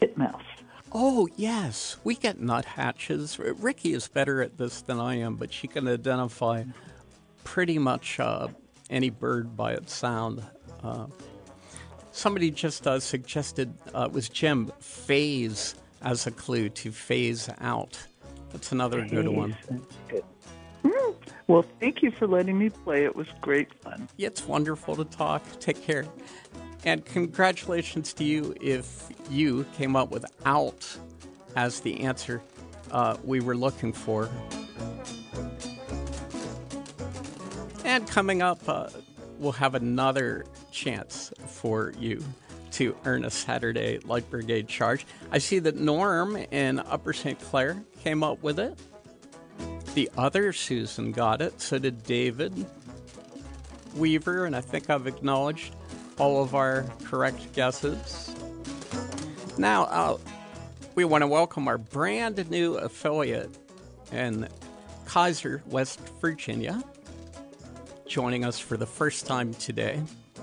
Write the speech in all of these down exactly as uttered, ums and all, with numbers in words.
titmouse. Oh, yes. We get nuthatches. Ricky is better at this than I am, but she can identify pretty much uh, any bird by its sound. Uh, somebody just uh, suggested, uh, it was Jim, phase as a clue to phase out. That's another phase. Good one. Good. Mm. Well, thank you for letting me play. It was great fun. Yeah, it's wonderful to talk. Take care. And congratulations to you if you came up with out as the answer uh, we were looking for. And coming up, uh, we'll have another chance for you to earn a Saturday Light Brigade charge. I see that Norm in Upper Saint Clair came up with it. The other Susan got it. So did David Weaver, and I think I've acknowledged all of our correct guesses. Now, uh, we want to welcome our brand new affiliate in Kaiser, West Virginia, joining us for the first time today.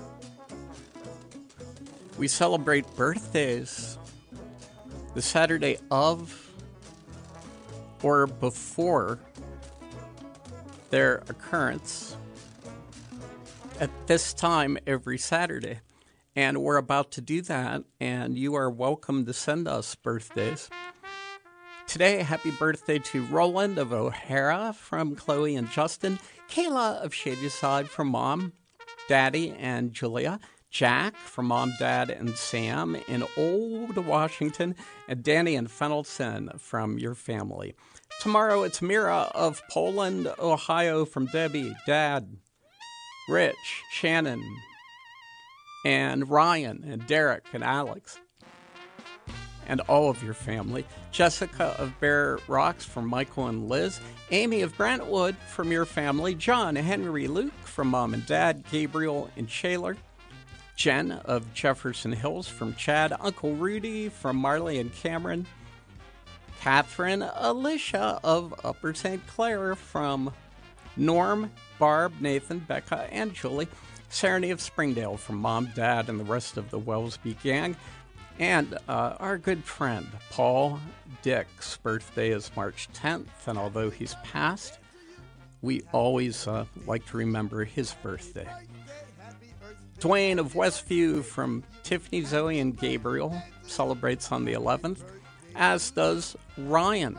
We celebrate birthdays the Saturday of or before their occurrence at this time every Saturday. And we're about to do that, and you are welcome to send us birthdays. Today, happy birthday to Roland of O'Hara from Chloe and Justin, Kayla of Shadyside from Mom, Daddy, and Julia, Jack from Mom, Dad, and Sam in Old Washington, and Danny and Fennelson from your family. Tomorrow, it's Mira of Poland, Ohio from Debbie, Dad, Rich, Shannon, and Ryan, and Derek, and Alex, and all of your family. Jessica of Bear Rocks from Michael and Liz. Amy of Brentwood from your family. John, Henry, Luke from Mom and Dad. Gabriel and Shaler. Jen of Jefferson Hills from Chad. Uncle Rudy from Marley and Cameron. Catherine, Alicia of Upper Saint Clair from Norm, Barb, Nathan, Becca, and Julie. Serenity of Springdale from Mom, Dad, and the rest of the Wellsby gang. And uh, our good friend, Paul Dick's birthday is March tenth, and although he's passed, we always uh, like to remember his birthday. Dwayne of Westview from Tiffany, Zoe, and Gabriel celebrates on the eleventh, as does Ryan.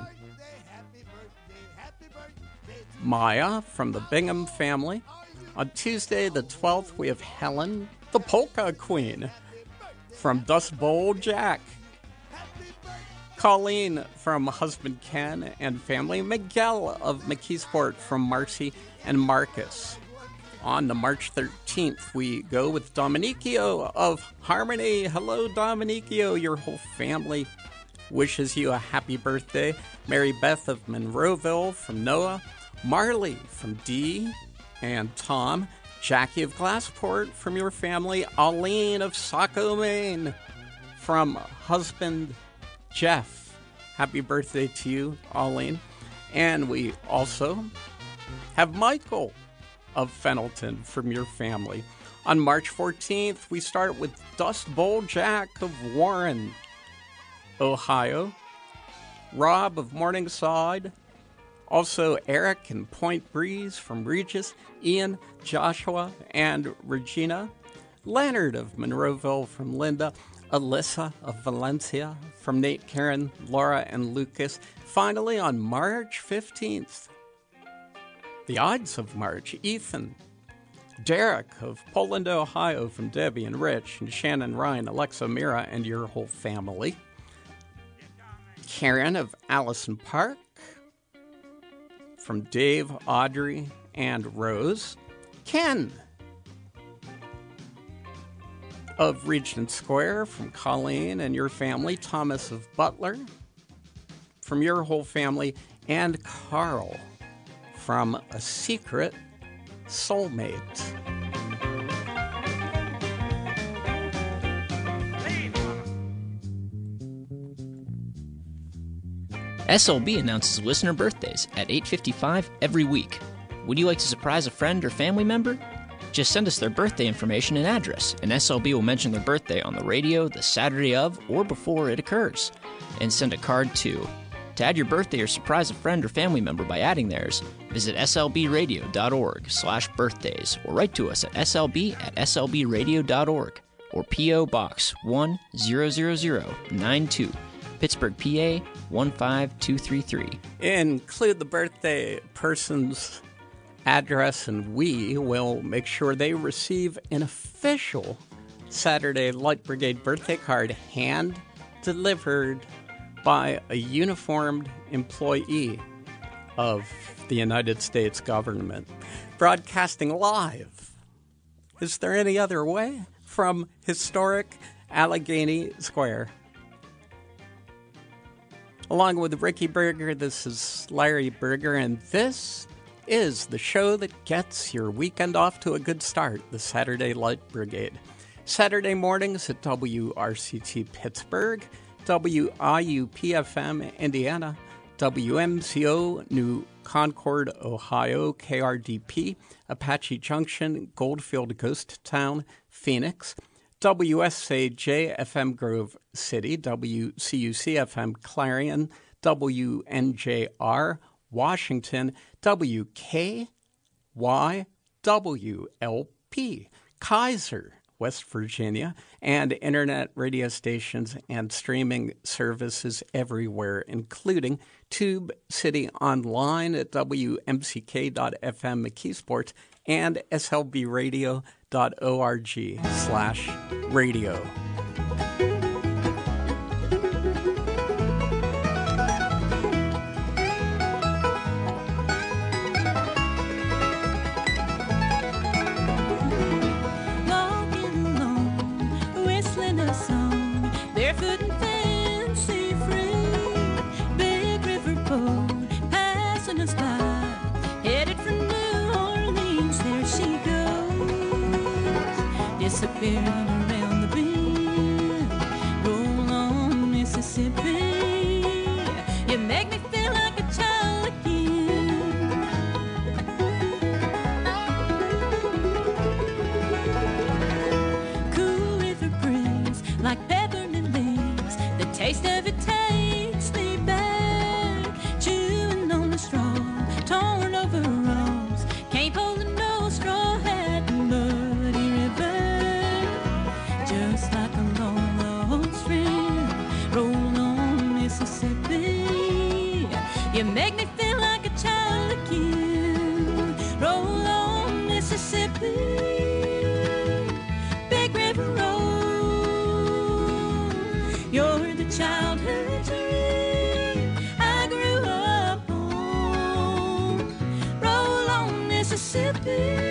Maya from the Bingham family. On Tuesday the twelfth, we have Helen, the Polka Queen, from Dust Bowl Jack. Colleen from husband Ken and family. Miguel of McKeesport from Marcy and Marcus. On to March thirteenth, we go with Dominicio of Harmony. Hello, Dominicio. Your whole family wishes you a happy birthday. Mary Beth of Monroeville from Noah. Marley from Dee and Tom. Jackie of Glassport from your family. Aline of Saco, Maine from husband Jeff. Happy birthday to you, Aline. And we also have Michael of Fennelton from your family. On March fourteenth, we start with Dust Bowl Jack of Warren, Ohio. Rob of Morningside. Also, Eric and Point Breeze from Regis, Ian, Joshua, and Regina. Leonard of Monroeville from Linda. Alyssa of Valencia from Nate, Karen, Laura, and Lucas. Finally, on March fifteenth, the Ides of March, Ethan. Derek of Poland, Ohio from Debbie and Rich, and Shannon, Ryan, Alexa, Mira, and your whole family. Karen of Allison Park from Dave, Audrey, and Rose. Ken of Regent Square from Colleen and your family. Thomas of Butler from your whole family. And Carl from A Secret Soulmate. S L B announces listener birthdays at eight fifty-five every week. Would you like to surprise a friend or family member? Just send us their birthday information and address, and S L B will mention their birthday on the radio the Saturday of or before it occurs. And send a card too. To add your birthday or surprise a friend or family member by adding theirs, visit slbradio.org slash birthdays or write to us at slb at slbradio.org or P O. Box one zero zero zero nine two, Pittsburgh, P A one five two three three. Include the birthday person's address, and we will make sure they receive an official Saturday Light Brigade birthday card hand-delivered by a uniformed employee of the United States government. Broadcasting live. Is there any other way? From historic Allegheny Square. Along with Ricky Berger, this is Larry Berger, and this is the show that gets your weekend off to a good start, the Saturday Light Brigade. Saturday mornings at W R C T Pittsburgh, W I U P F M Indiana, W M C O New Concord, Ohio, K R D P, Apache Junction, Goldfield Ghost Town, Phoenix, W S A J F M Grove City, W C U C F M Clarion, W N J R Washington, W K Y W L P Kaiser, West Virginia, and internet radio stations and streaming services everywhere, including Tube City Online at W M C K dot F M McKeesports and S L B radio dot org slash radio. Disappearing around the bend, roll on Mississippi. You make me feel like a child again. Cool river breeze like peppermint leaves. The taste of it takes me back. Chewing on the straw, torn overalls. Can't hold a no straw hat and muddy river. Just like a long lost friend, roll on Mississippi. You make me feel like a child again. Roll on Mississippi, big river roll. You're the childhood dream I grew up on. Roll on Mississippi.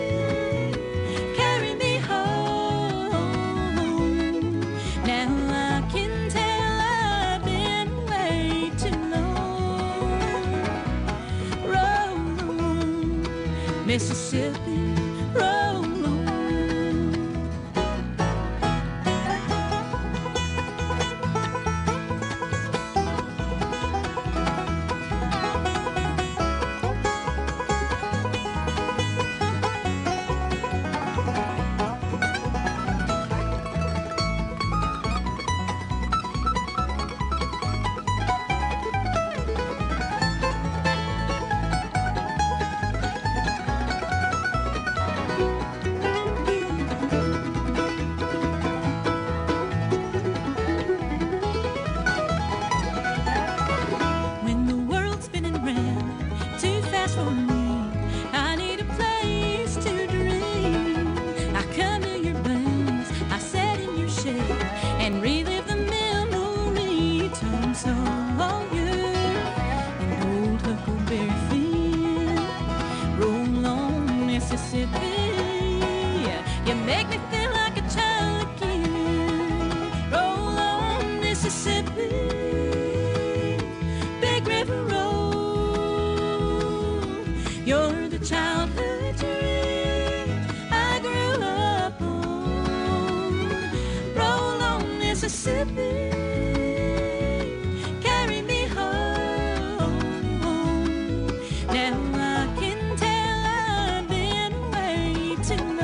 Mississippi, roll on. Tonight.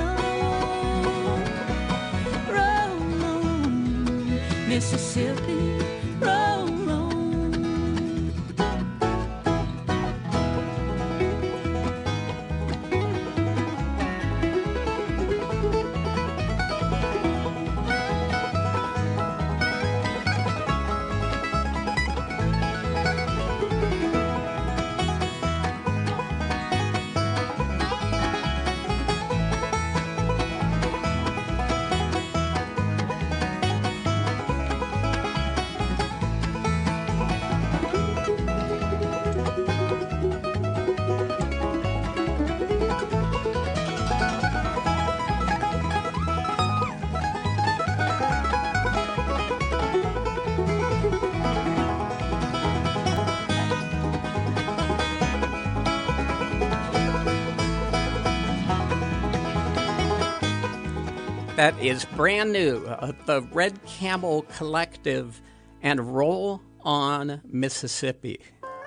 That is brand new. Uh, the Red Camel Collective and Roll on Mississippi.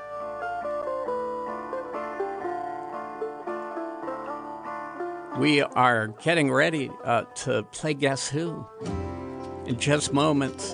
We are getting ready uh, to play Guess Who in just moments.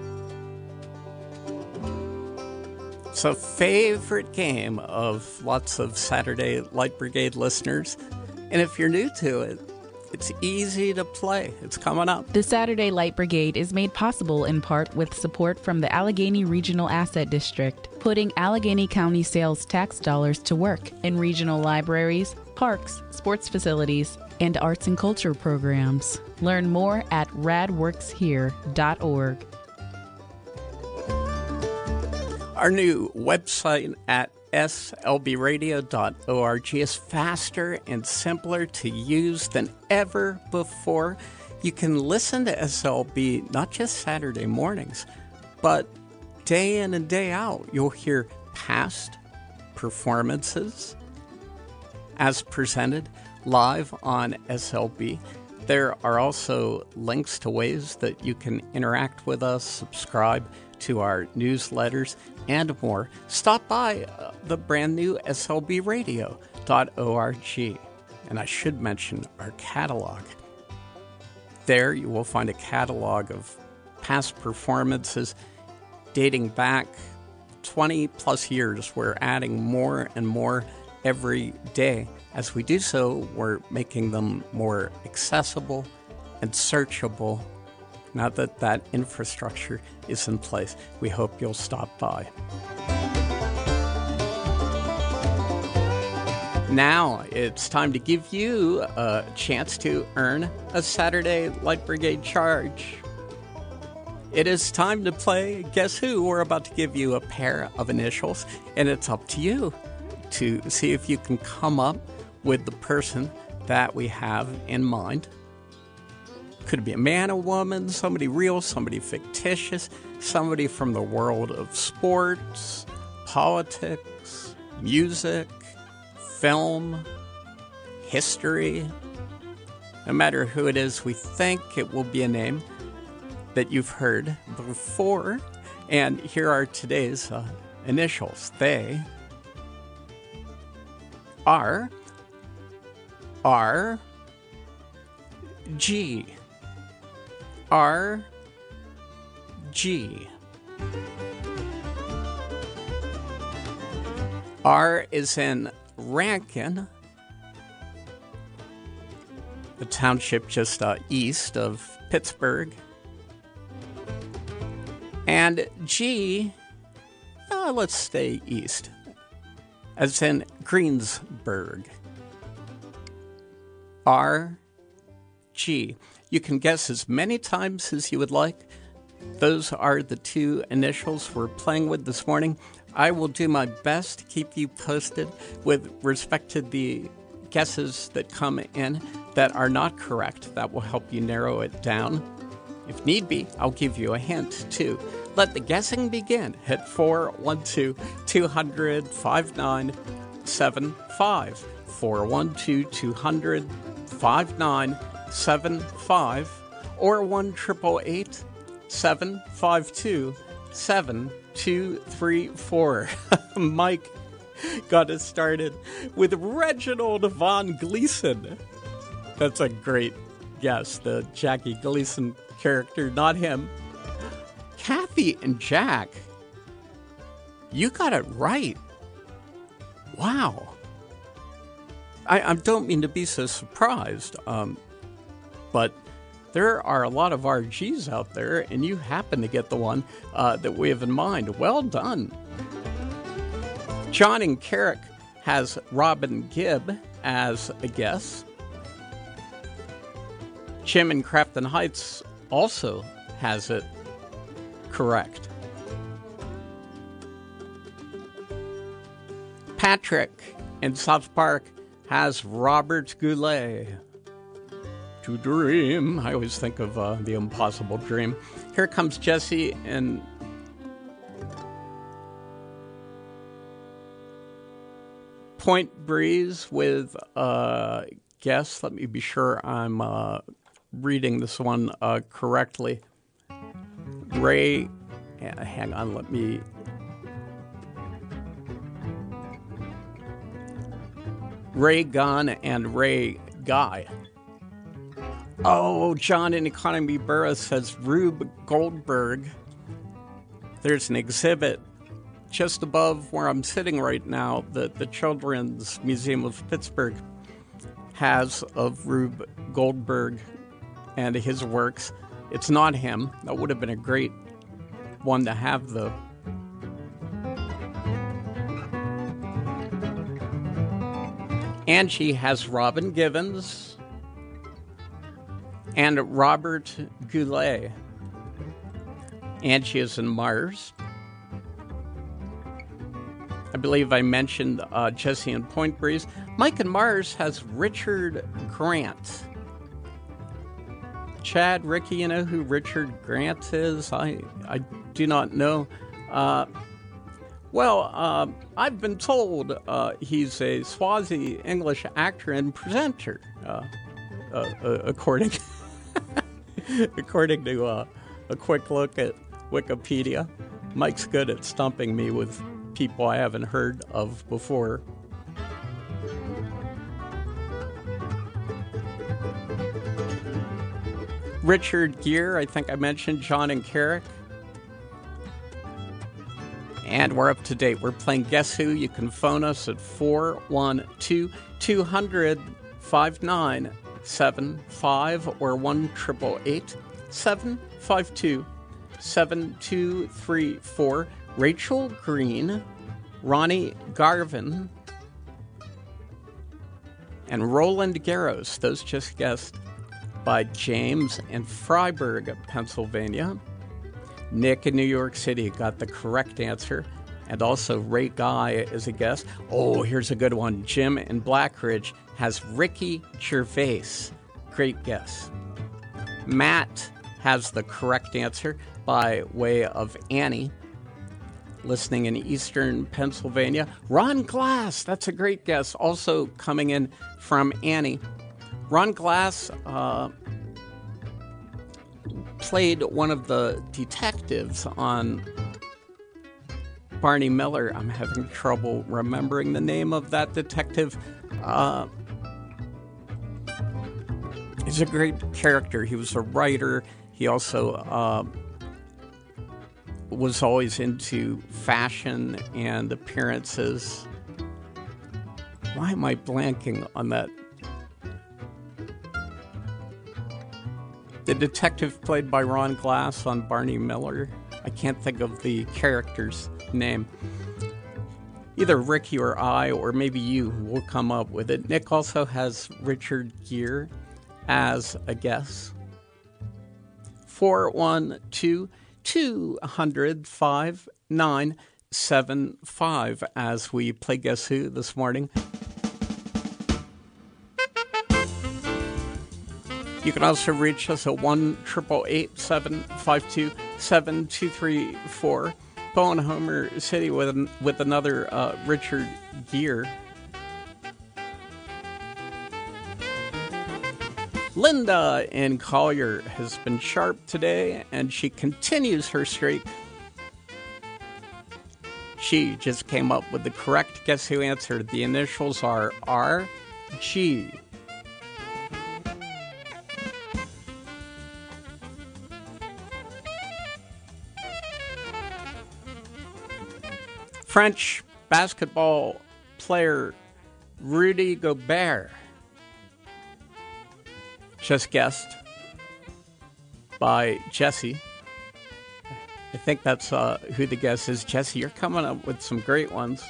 It's a favorite game of lots of Saturday Light Brigade listeners. And if you're new to it, it's easy to play. It's coming up. The Saturday Light Brigade is made possible in part with support from the Allegheny Regional Asset District, putting Allegheny County sales tax dollars to work in regional libraries, parks, sports facilities, and arts and culture programs. Learn more at rad works here dot org. Our new website at S L B radio dot org is faster and simpler to use than ever before. You can listen to S L B not just Saturday mornings, but day in and day out. You'll hear past performances as presented live on S L B. There are also links to ways that you can interact with us, subscribe to our newsletters, and more. Stop by uh, the brand new S L B radio dot org. And I should mention our catalog. There you will find a catalog of past performances dating back twenty plus years. We're adding more and more every day. As we do so, we're making them more accessible and searchable. Now that that infrastructure is in place, we hope you'll stop by. Now it's time to give you a chance to earn a Saturday Light Brigade charge. It is time to play Guess Who? We're about to give you a pair of initials, and it's up to you to see if you can come up with the person that we have in mind. Could be a man, a woman, somebody real, somebody fictitious, somebody from the world of sports, politics, music, film, history. No matter who it is, we think it will be a name that you've heard before. And here are today's uh, initials. They are R G. R G. R is in Rankin, a township just uh, east of Pittsburgh. And G, uh, let's stay east, as in Greensburg. R G. You can guess as many times as you would like. Those are the two initials we're playing with this morning. I will do my best to keep you posted with respect to the guesses that come in that are not correct. That will help you narrow it down. If need be, I'll give you a hint, too. Let the guessing begin. Hit four one two, two hundred, five nine seven five. four one two, two hundred, five nine seven five or one triple eight seven five two seven two three four. Mike got us started with Reginald Von Gleason. That's a great guess. The Jackie Gleason character, not him. Kathy and Jack, you got it right. Wow. I, I don't mean to be so surprised. Um, But there are a lot of R Gs out there, and you happen to get the one uh, that we have in mind. Well done. John and Carrick has Robin Gibb as a guess. Jim in Crafton Heights also has it correct. Patrick in South Park has Robert Goulet. To dream. I always think of uh, The Impossible Dream. Here comes Jesse and Point Breeze with uh, guess. Let me be sure I'm uh, reading this one uh, correctly. Ray, yeah, hang on, let me... Ray Gunn and Ray Guy. Oh, John in Economy Borough says Rube Goldberg. There's an exhibit just above where I'm sitting right now that the Children's Museum of Pittsburgh has of Rube Goldberg and his works. It's not him. That would have been a great one to have, though. Angie has Robin Givens and Robert Goulet. Angie is in Mars. I believe I mentioned uh, Jesse and Point Breeze. Mike and Mars has Richard Grant. Chad, Ricky, you know who Richard Grant is? I I do not know. Uh, well, uh, I've been told uh, he's a Swazi English actor and presenter, uh, uh, uh, according according to uh, a quick look at Wikipedia. Mike's good at stumping me with people I haven't heard of before. Richard Gere, I think I mentioned John and Carrick. And we're up to date. We're playing Guess Who. You can phone us at four one two, two hundred, five nine seven five or one eight eight eight, seven five two, seven two three four. Rachel Green, Ronnie Garvin, and Roland Garros. Those just guessed by James in Freiburg, Pennsylvania. Nick in New York City got the correct answer. And also Ray Guy is a guess. Oh, here's a good one. Jim in Blackridge has Ricky Gervais. Great guess. Matt has the correct answer by way of Annie, listening in eastern Pennsylvania. Ron Glass, that's a great guess. Also coming in from Annie. Ron Glass uh, played one of the detectives on Barney Miller. I'm having trouble remembering the name of that detective. Uh, he's a great character. He was a writer. He also uh, was always into fashion and appearances. Why am I blanking on that? The detective played by Ron Glass on Barney Miller. I can't think of the character's name. Either Ricky or I, or maybe you, will come up with it. Nick also has Richard Gere as a guess. four one two, two hundred, five nine seven five as we play Guess Who this morning. You can also reach us at one eight eight eight, seven five two, seven two three four. Bo in Homer City with an, with another uh, Richard Gere. Linda in Collier has been sharp today, and she continues her streak. She just came up with the correct Guess Who answer. The initials are R G. French basketball player Rudy Gobert, just guessed by Jesse. I think that's uh, who the guess is. Jesse, you're coming up with some great ones.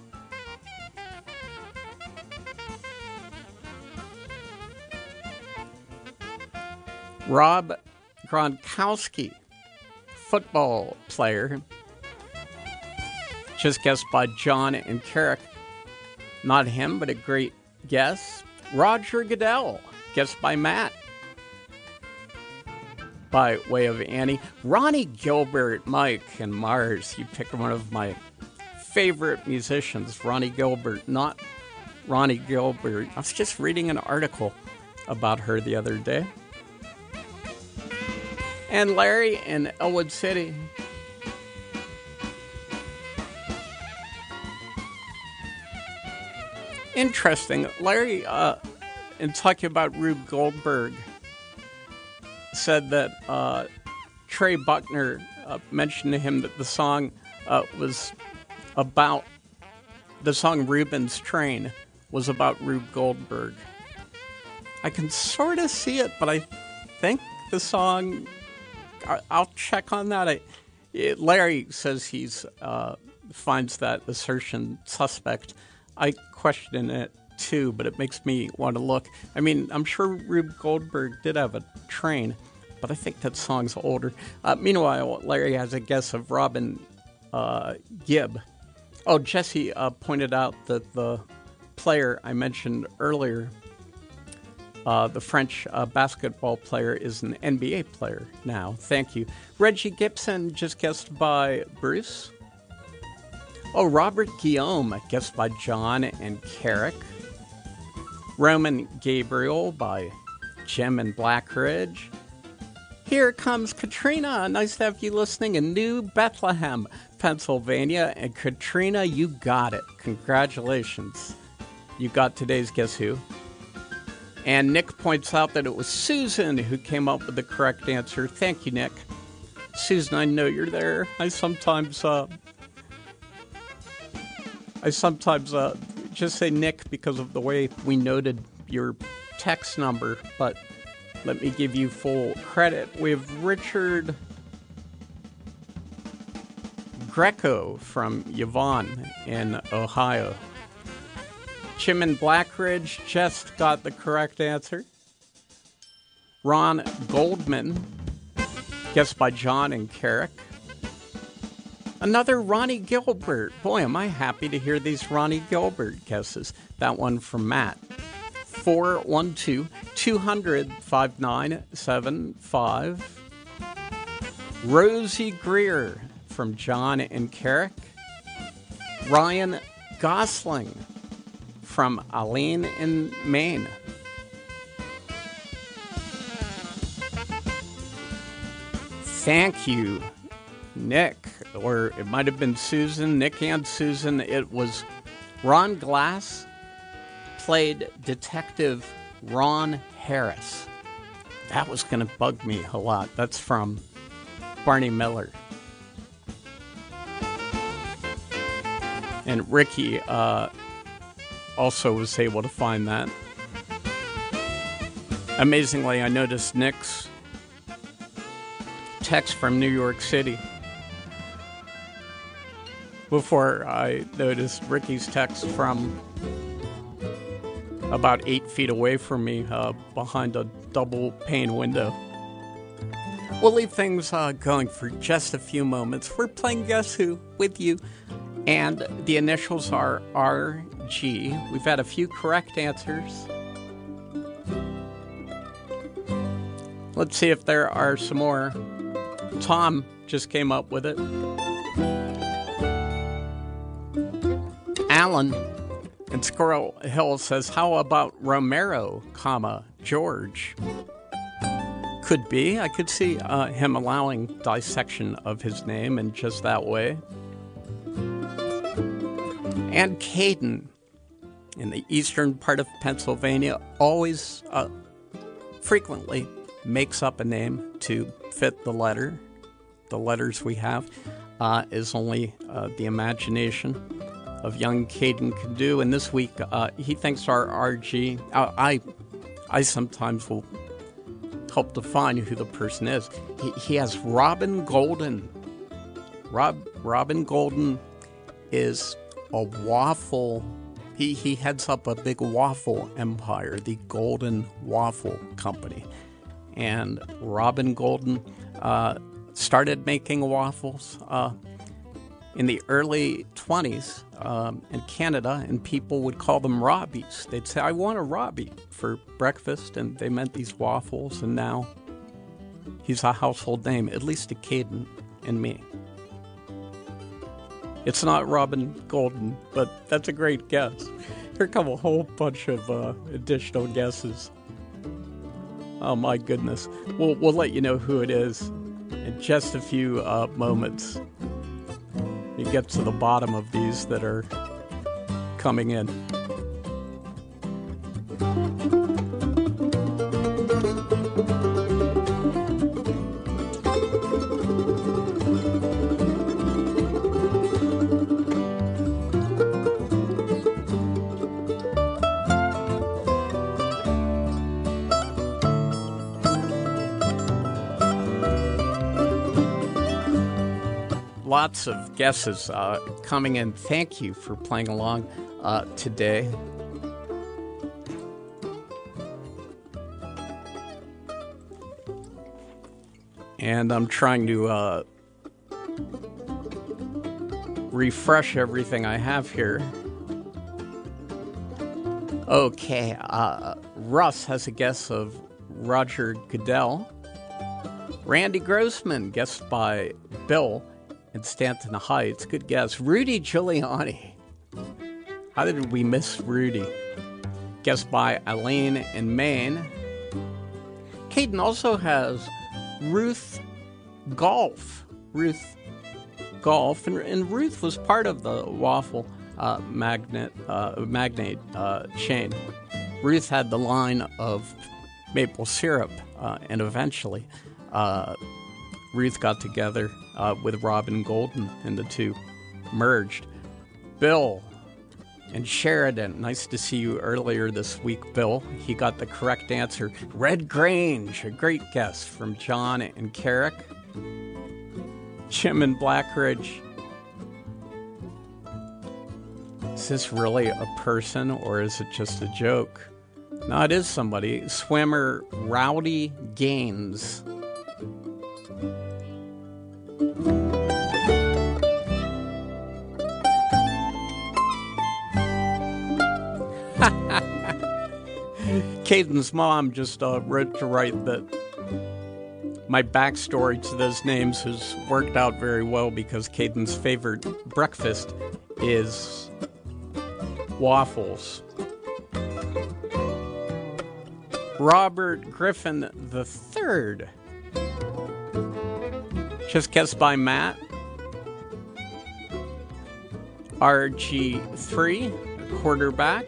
Rob Gronkowski, football player, just guessed by John and Carrick. Not him, but a great guess. Roger Goodell, guessed by Matt. By way of Annie. Ronnie Gilbert, Mike and Mars. You picked one of my favorite musicians, Ronnie Gilbert, not Ronnie Gilbert. I was just reading an article about her the other day. And Larry in Elwood City. Interesting. Larry, uh, in talking about Rube Goldberg, said that uh, Trey Buckner uh, mentioned to him that the song uh, was about, the song Reuben's Train was about Rube Goldberg. I can sort of see it, but I think the song, I, I'll check on that. I, it, Larry says he's uh, finds that assertion suspect. I question it too, but it makes me want to look. I mean, I'm sure Rube Goldberg did have a train, but I think that song's older. Uh, meanwhile, Larry has a guess of Robin uh, Gibb. Oh, Jesse uh, pointed out that the player I mentioned earlier, uh, the French uh, basketball player, is an N B A player now. Thank you. Reggie Gibson, just guessed by Bruce. Oh, Robert Guillaume, guessed by John and Carrick. Roman Gabriel by Jim and Blackridge. Here comes Katrina. Nice to have you listening in New Bethlehem, Pennsylvania. And Katrina, you got it. Congratulations. You got today's Guess Who. And Nick points out that it was Susan who came up with the correct answer. Thank you, Nick. Susan, I know you're there. I sometimes... Uh, I sometimes uh, just say Nick because of the way we noted your text number, but let me give you full credit. We have Richard Greco from Yvonne in Ohio. Jim in Blackridge just got the correct answer. Ron Goldman, guessed by John and Carrick. Another Ronnie Gilbert. Boy, am I happy to hear these Ronnie Gilbert guesses. That one from Matt. four one two, two hundred, five nine seven five. Rosie Greer from John and Carrick. Ryan Gosling from Aline in Maine. Thank you, Nick. Or it might have been Susan, Nick and Susan. It was Ron Glass played Detective Ron Harris. That was going to bug me a lot. That's from Barney Miller. And Ricky uh, also was able to find that. Amazingly, I noticed Nick's text from New York City before I noticed Ricky's text from about eight feet away from me uh, behind a double pane window. We'll leave things uh, going for just a few moments. We're playing Guess Who with you, and the initials are R G. We've had a few correct answers. Let's see if there are some more. Tom just came up with it. Alan in Squirrel Hill says, how about Romero, comma, George? Could be. I could see uh, him allowing dissection of his name in just that way. And Caden in the eastern part of Pennsylvania always, uh, frequently makes up a name to fit the letter. The letters we have uh, is only uh, the imagination of young Caden can do. And this week, uh, he thinks our R G, uh, I I sometimes will help define who the person is. He, he has Robin Golden. Rob Robin Golden is a waffle. He, he heads up a big waffle empire, the Golden Waffle Company. And Robin Golden uh, started making waffles uh, in the early twenties um, in Canada, and people would call them Robbies. They'd say, I want a Robbie for breakfast, and they meant these waffles, and now he's a household name, at least to Caden and me. It's not Robin Golden, but that's a great guess. Here come a whole bunch of uh, additional guesses. Oh my goodness. We'll, we'll let you know who it is in just a few uh, moments. You get to the bottom of these that are coming in. Lots of guesses uh, coming in. Thank you for playing along uh, today. And I'm trying to uh, refresh everything I have here. Okay, uh, Russ has a guess of Roger Goodell. Randy Grossman, guessed by Bill in Stanton Heights. Good guess. Rudy Giuliani. How did we miss Rudy? Guessed by Eileen in Maine. Caden also has Ruth Golf. Ruth Golf. And, and Ruth was part of the waffle uh, magnet, uh, magnate uh, chain. Ruth had the line of maple syrup, uh, and eventually uh, Ruth got together uh, with Robin Golden, and the two merged. Bill and Sheridan, nice to see you earlier this week, Bill. He got the correct answer. Red Grange, a great guess from John and Carrick. Jim and Blackridge. Is this really a person, or is it just a joke? No, it is somebody. Swimmer Rowdy Gaines. Caden's mom just uh, wrote to write that my backstory to those names has worked out very well because Caden's favorite breakfast is waffles. Robert Griffin the third, just guessed by Matt. R G three, quarterback.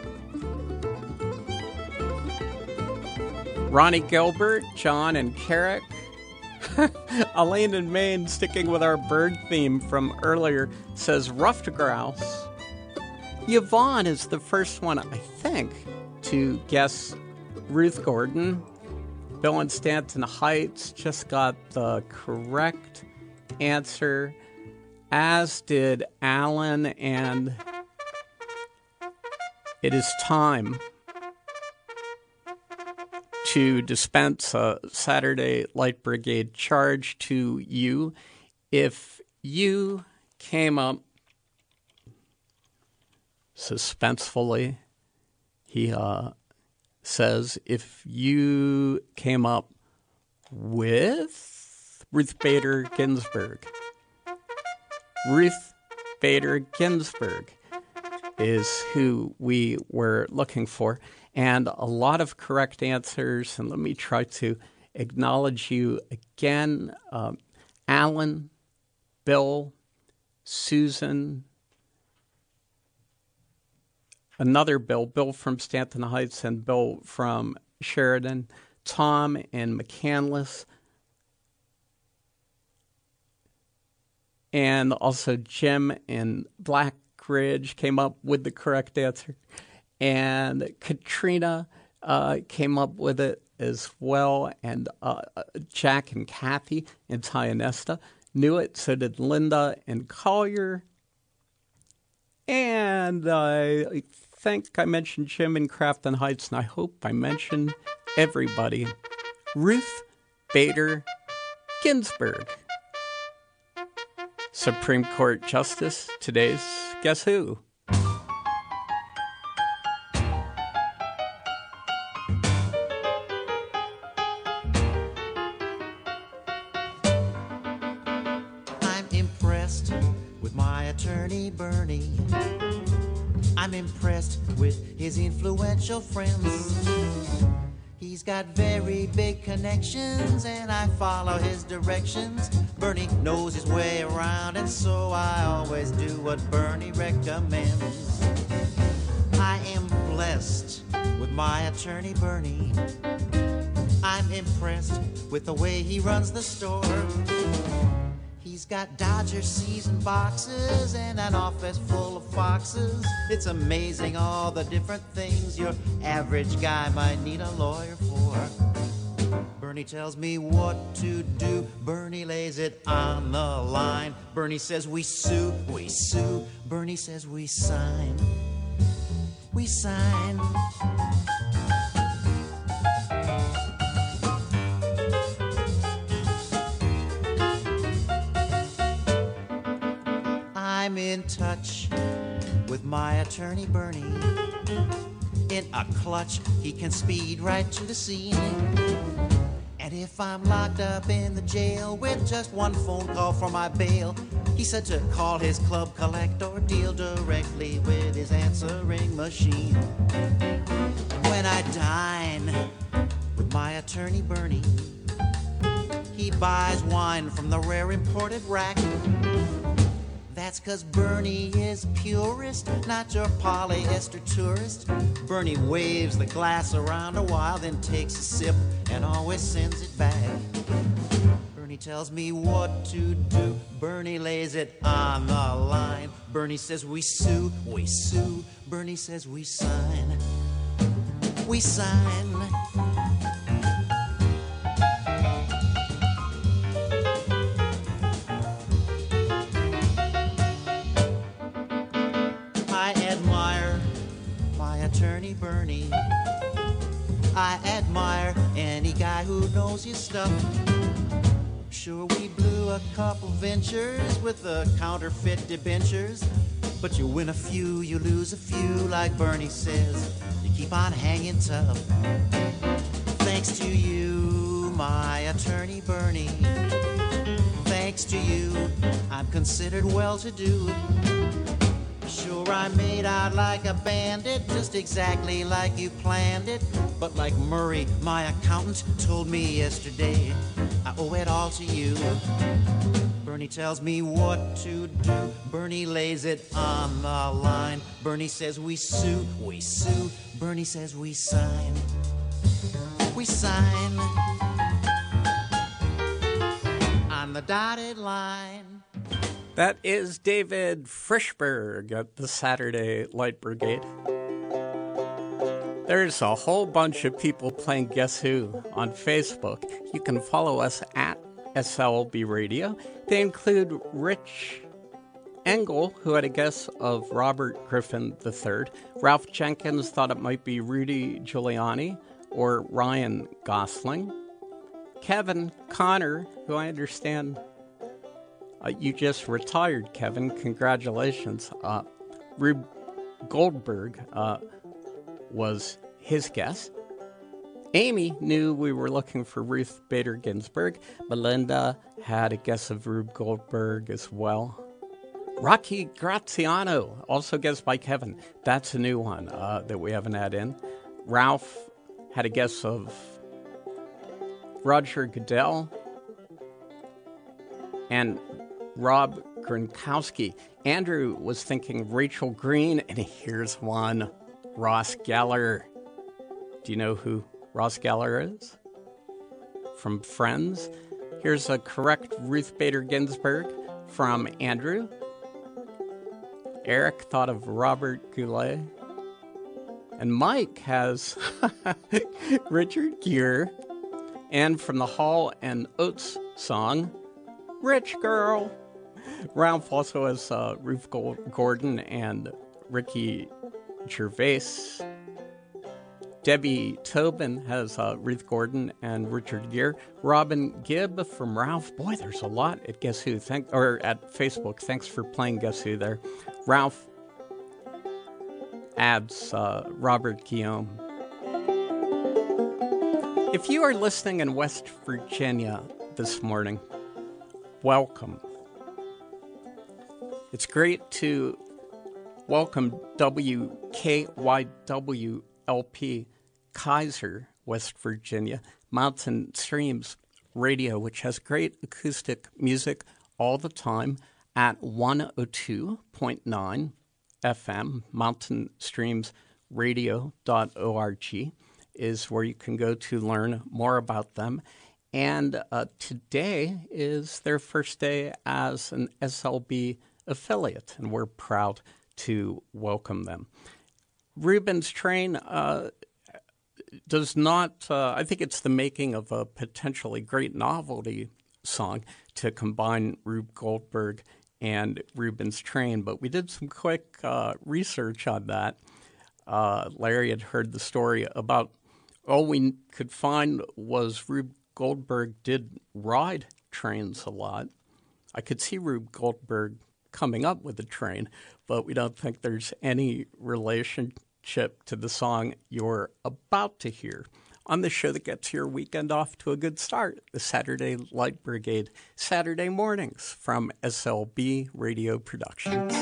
Ronnie Gilbert, John and Carrick. Elaine and Maine, sticking with our bird theme from earlier, says ruffed grouse. Yvonne is the first one, I think, to guess Ruth Gordon. Bill in Stanton Heights just got the correct answer, as did Alan, and it is time to dispense a Saturday Light Brigade charge to you. If you came up suspensefully, he uh, says, if you came up with Ruth Bader Ginsburg, Ruth Bader Ginsburg is who we were looking for. And a lot of correct answers. And let me try to acknowledge you again. Um, Alan, Bill, Susan, another Bill, Bill from Stanton Heights and Bill from Sheridan, Tom and McCandless, and also Jim and Blackridge came up with the correct answer. And Katrina uh, came up with it as well. And uh, Jack and Kathy in Tionesta knew it. So did Linda and Collier. And uh, I think I mentioned Jim in Crafton Heights. And I hope I mentioned everybody. Ruth Bader Ginsburg, Supreme Court Justice. Today's Guess Who? I'm impressed with his influential friends. He's got very big connections, and I follow his directions. Bernie knows his way around, and so I always do what Bernie recommends. I am blessed with my attorney, Bernie. I'm impressed with the way he runs the store. He's got Dodger season boxes and an office full of foxes. It's amazing all the different things your average guy might need a lawyer for. Bernie tells me what to do. Bernie lays it on the line. Bernie says we sue, we sue. Bernie says we sign, we sign. I'm in touch with my attorney, Bernie. In a clutch, he can speed right to the scene. And if I'm locked up in the jail with just one phone call for my bail, he said to call his club collect or deal directly with his answering machine. When I dine with my attorney, Bernie, he buys wine from the rare imported rack. That's 'cause Bernie is purist, not your polyester tourist. Bernie waves the glass around a while, then takes a sip and always sends it back. Bernie tells me what to do. Bernie lays it on the line. Bernie says we sue, we sue. Bernie says we sign, we sign. Attorney Bernie, I admire any guy who knows his stuff. Sure, we blew a couple ventures with the counterfeit debentures, but you win a few, you lose a few, like Bernie says. You keep on hanging tough. Thanks to you, my attorney Bernie. Thanks to you, I'm considered well-to-do. Sure, I made out like a bandit, just exactly like you planned it. But like Murray, my accountant, told me yesterday, I owe it all to you. Bernie tells me what to do. Bernie lays it on the line. Bernie says we sue, we sue. Bernie says we sign, we sign. On the dotted line. That is David Frischberg at the Saturday Light Brigade. There's a whole bunch of people playing Guess Who on Facebook. You can follow us at S L B Radio. They include Rich Engel, who had a guess of Robert Griffin the third. Ralph Jenkins thought it might be Rudy Giuliani or Ryan Gosling. Kevin Connor, who I understand... Uh, you just retired, Kevin. Congratulations. Uh, Rube Goldberg uh, was his guess. Amy knew we were looking for Ruth Bader Ginsburg. Melinda had a guess of Rube Goldberg as well. Rocky Graziano, also guessed by Kevin. That's a new one uh, that we haven't had in. Ralph had a guess of Roger Goodell. And Rob Gronkowski. Andrew was thinking Rachel Green, and here's one, Ross Geller. Do you know who Ross Geller is? From Friends. Here's a correct Ruth Bader Ginsburg from Andrew. Eric thought of Robert Goulet. And Mike has Richard Gere. And from the Hall and Oates song, Rich Girl. Ralph also has uh, Ruth Gordon and Ricky Gervais. Debbie Tobin has uh, Ruth Gordon and Richard Gere. Robin Gibb from Ralph. Boy, there's a lot at Guess Who. Thank, or at Facebook. Thanks for playing Guess Who there. Ralph adds uh, Robert Guillaume. If you are listening in West Virginia this morning, welcome. It's great to welcome W K Y W L P Kaiser West Virginia. Mountain Streams Radio, which has great acoustic music all the time at one oh two point nine F M. mountain streams radio dot org is where you can go to learn more about them. And uh, today is their first day as an S L B affiliate, and we're proud to welcome them. Reuben's Train uh, does not, uh, I think it's the making of a potentially great novelty song to combine Rube Goldberg and Reuben's Train, but we did some quick uh, research on that. Uh, Larry had heard the story about, all we could find was Rube Goldberg did ride trains a lot. I could see Rube Goldberg coming up with a train, but we don't think there's any relationship to the song you're about to hear on the show that gets your weekend off to a good start, the Saturday Light Brigade, Saturday mornings from S L B Radio Productions.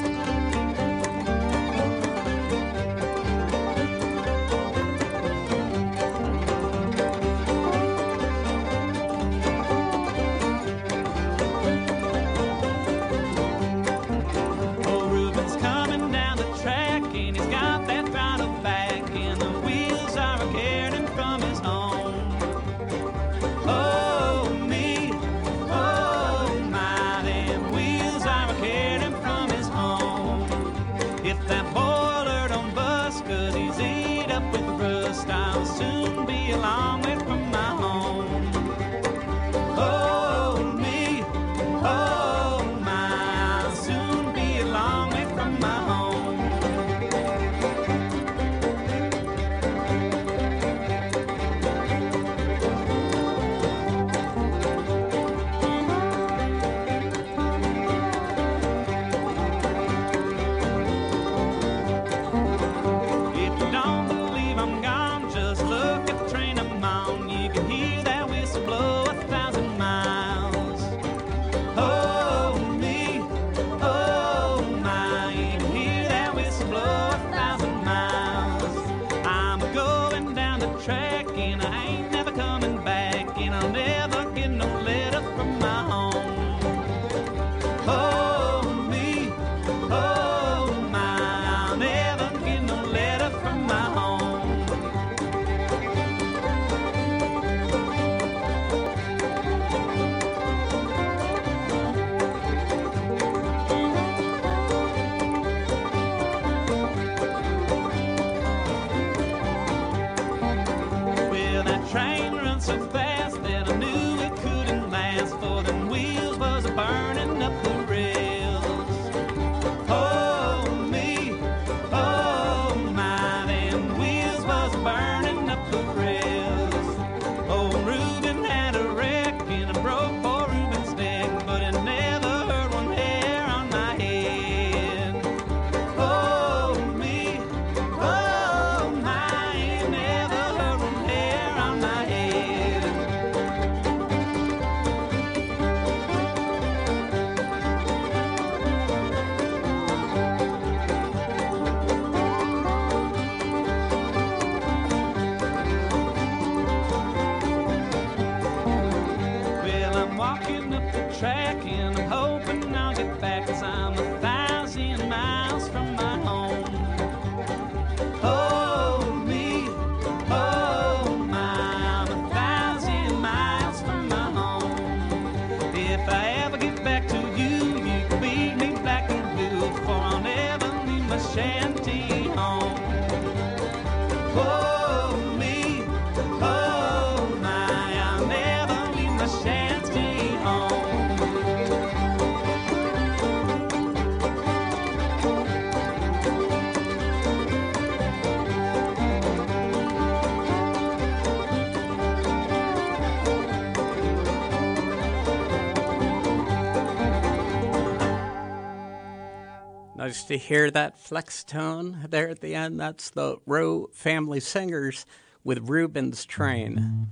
Nice to hear that flex tone there at the end. That's the Rowe Family Singers with Reuben's Train.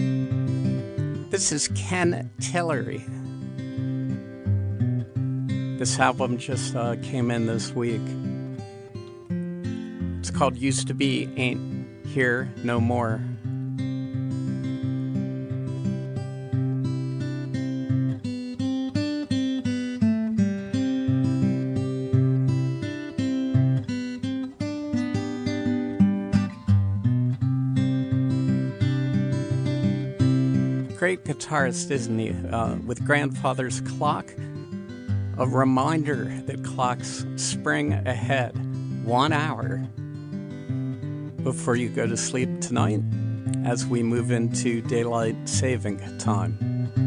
This is Ken Tillery. This album just uh, came in this week. It's called Used to Be, Ain't Here No More. Great guitarist, isn't he? Uh, with Grandfather's Clock, a reminder that clocks spring ahead one hour before you go to sleep tonight as we move into daylight saving time.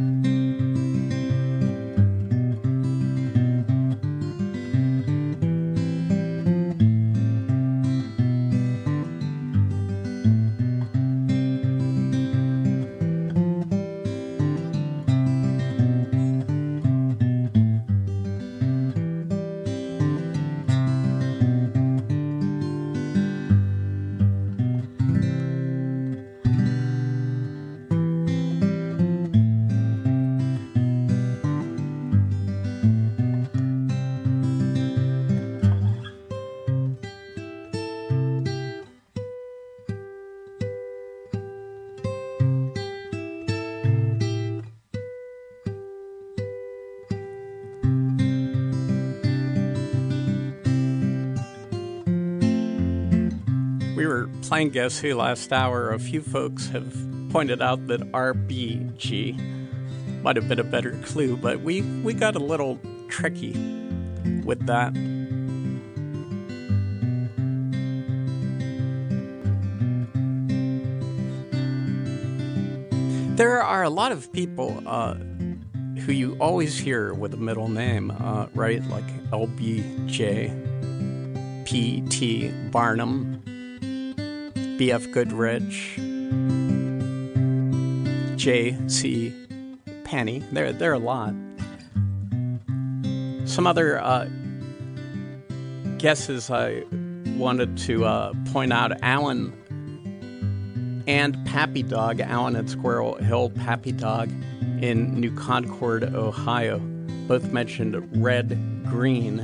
We were playing Guess Who last hour. A few folks have pointed out that R B G might have been a better clue, but we, we got a little tricky with that. There are a lot of people uh, who you always hear with a middle name, uh, right? Like L B J, P T Barnum, B F Goodrich, J C Penny. There, there are a lot. Some other uh, guesses I wanted to uh, point out. Alan and Pappy Dog, Alan at Squirrel Hill, Pappy Dog in New Concord, Ohio, both mentioned red, green.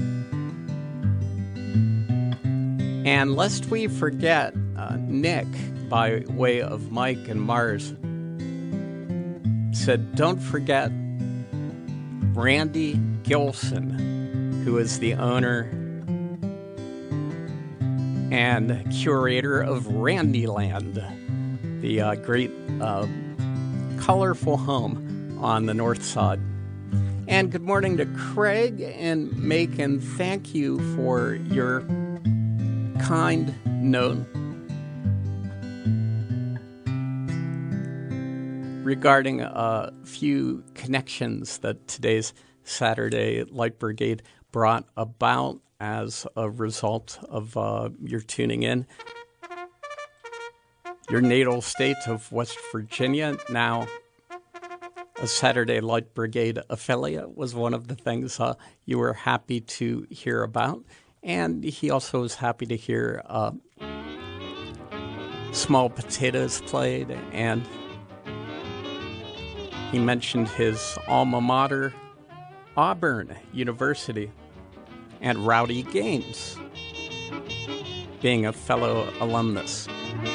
And lest we forget, uh, Nick, by way of Mike and Mars, said, don't forget Randy Gilson, who is the owner and curator of Randyland, the uh, great, uh, colorful home on the north side. And good morning to Craig and Macon. Thank you for your kind note regarding a few connections that today's Saturday Light Brigade brought about as a result of uh, your tuning in. Your natal state of West Virginia, now a Saturday Light Brigade affiliate, was one of the things uh, you were happy to hear about. And he also was happy to hear uh, Small Potatoes played, and he mentioned his alma mater, Auburn University, and Rowdy Gaines, being a fellow alumnus.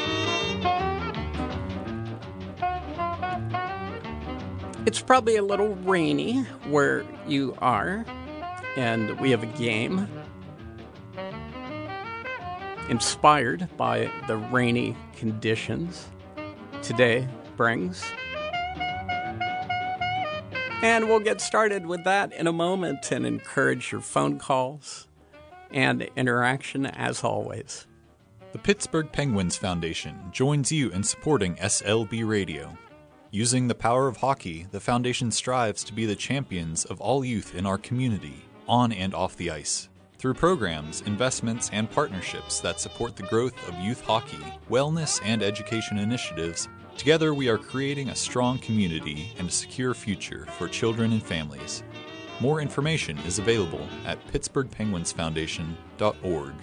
It's probably a little rainy where you are, and we have a game inspired by the rainy conditions today brings. And we'll get started with that in a moment and encourage your phone calls and interaction as always. The Pittsburgh Penguins Foundation joins you in supporting S L B Radio. Using the power of hockey, the foundation strives to be the champions of all youth in our community, on and off the ice. Through programs, investments, and partnerships that support the growth of youth hockey, wellness, and education initiatives, together we are creating a strong community and a secure future for children and families. More information is available at pittsburgh penguins foundation dot org.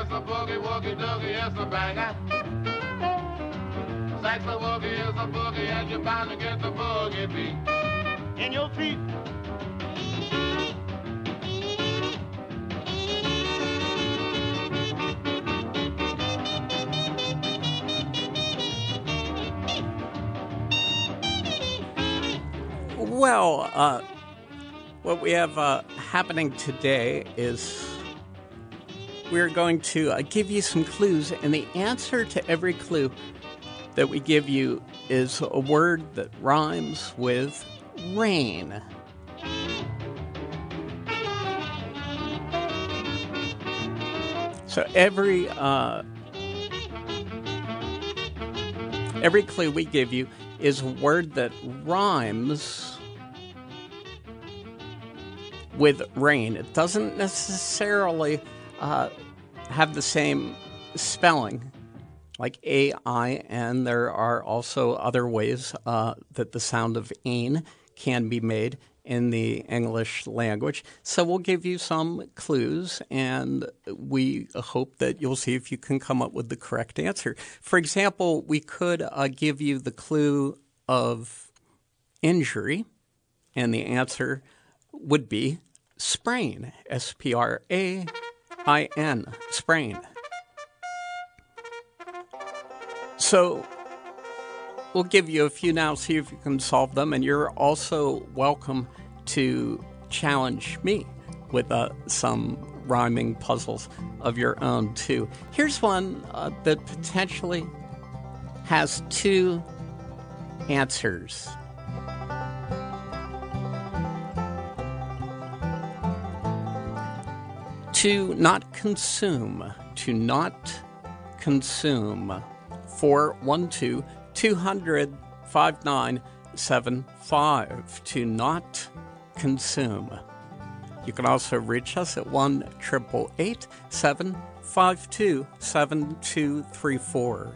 a boogie, woogie, doogie, it's a banger. Sax a woogie is a boogie, and you're bound to get the boogie beat in your feet. Well, uh, what we have uh, happening today is we're going to uh, give you some clues, and the answer to every clue that we give you is a word that rhymes with rain. So every uh, every clue we give you is a word that rhymes with rain. It doesn't necessarily uh, have the same spelling, like A I N. There are also other ways uh, that the sound of ain can be made in the English language. So we'll give you some clues, and we hope that you'll see if you can come up with the correct answer. For example, we could uh, give you the clue of injury, and the answer would be sprain, S P R A I N, sprain. So we'll give you a few now, see if you can solve them, and you're also welcome to challenge me with uh, some rhyming puzzles of your own, too. Here's one uh, that potentially has two answers. To not consume, to not consume. four one two, two hundred, five nine seven five. To not consume. You can also reach us at one eight eight eight, seven five two, seven two three four.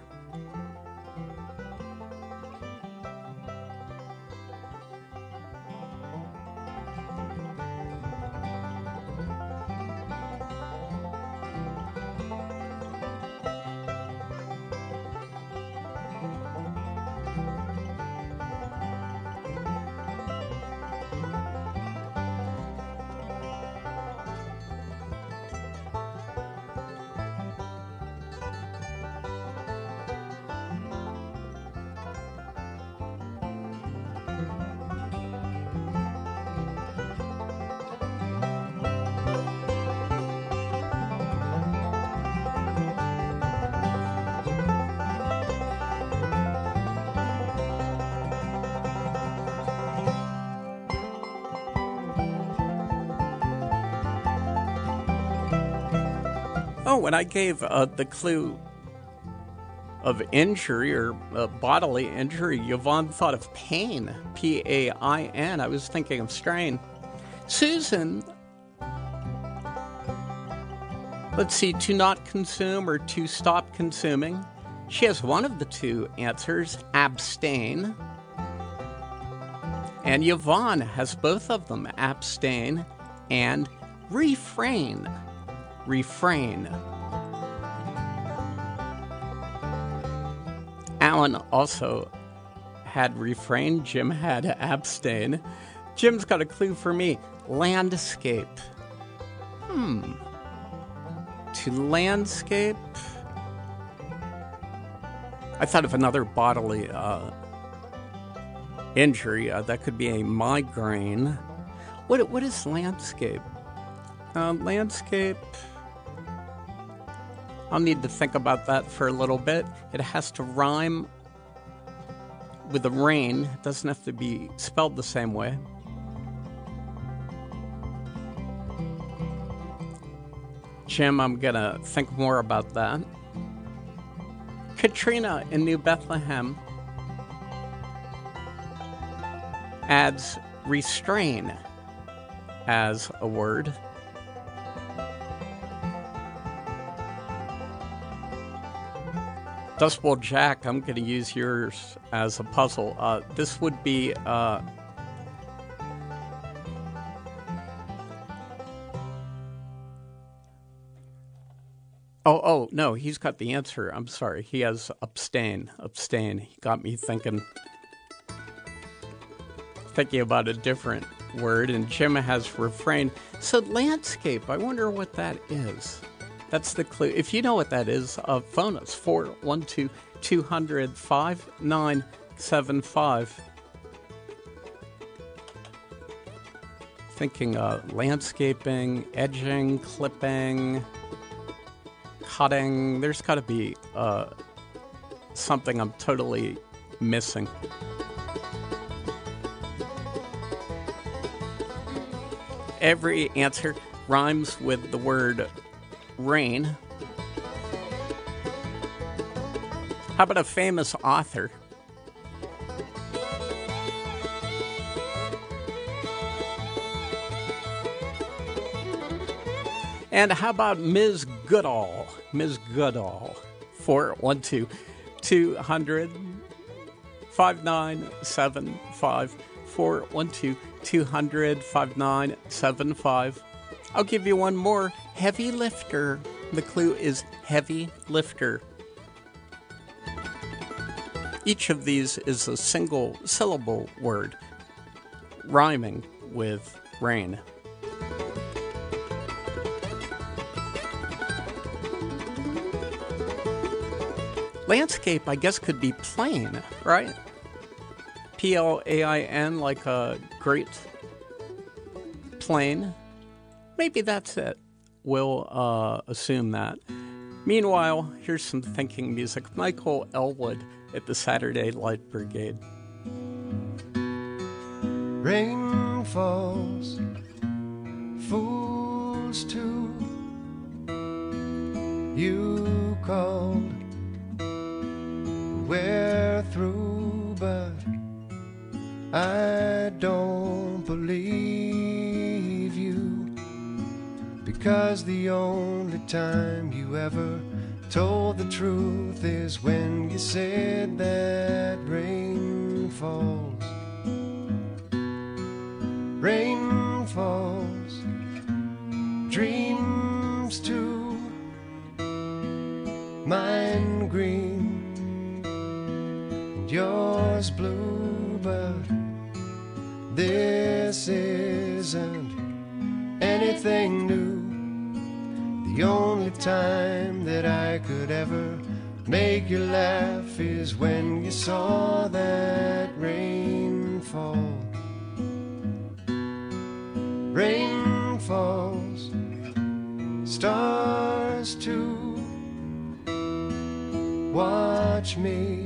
Oh, when I gave uh, the clue of injury or uh, bodily injury, Yvonne thought of pain, P A I N. I was thinking of strain. Susan, let's see, to not consume or to stop consuming. She has one of the two answers, abstain. And Yvonne has both of them, abstain and refrain. Refrain. Alan also had refrain. Jim had abstain. Jim's got a clue for me. Landscape. Hmm. To landscape. I thought of another bodily uh, injury. Uh, that could be a migraine. What What is landscape? Uh, landscape. I'll need to think about that for a little bit. It has to rhyme with the rain. It doesn't have to be spelled the same way. Jim, I'm going to think more about that. Katrina in New Bethlehem adds restrain as a word. Dust Bowl Jack, I'm going to use yours as a puzzle. Uh, this would be uh, Oh, oh, no, he's got the answer. I'm sorry. He has abstain. Abstain. He got me thinking, thinking about a different word. And Jim has refrain. So landscape, I wonder what that is. That's the clue. If you know what that is, uh, phone us, four one two, two hundred, five nine seven five. Thinking uh, landscaping, edging, clipping, cutting. There's got to be uh, something I'm totally missing. Every answer rhymes with the word rain. How about a famous author? And how about Miz Goodall? Miz Goodall. four one two, two hundred, five nine seven five. four one two, two hundred, five nine seven five. I'll give you one more. Heavy lifter. The clue is heavy lifter. Each of these is a single syllable word, rhyming with rain. Landscape, I guess, could be plain, right? P L A I N, like a great plain. Maybe that's it. We'll uh, assume that. Meanwhile, here's some thinking music. Michael Elwood at the Saturday Light Brigade. Rain falls, fools too. You called, we're through, but I don't believe you, because the only time you ever told the truth is when you said that rain falls. Rain falls, dreams too, mine green and yours blue, but this isn't anything new. The only time that I could ever make you laugh is when you saw that rain fall. Rain falls, stars too. Watch me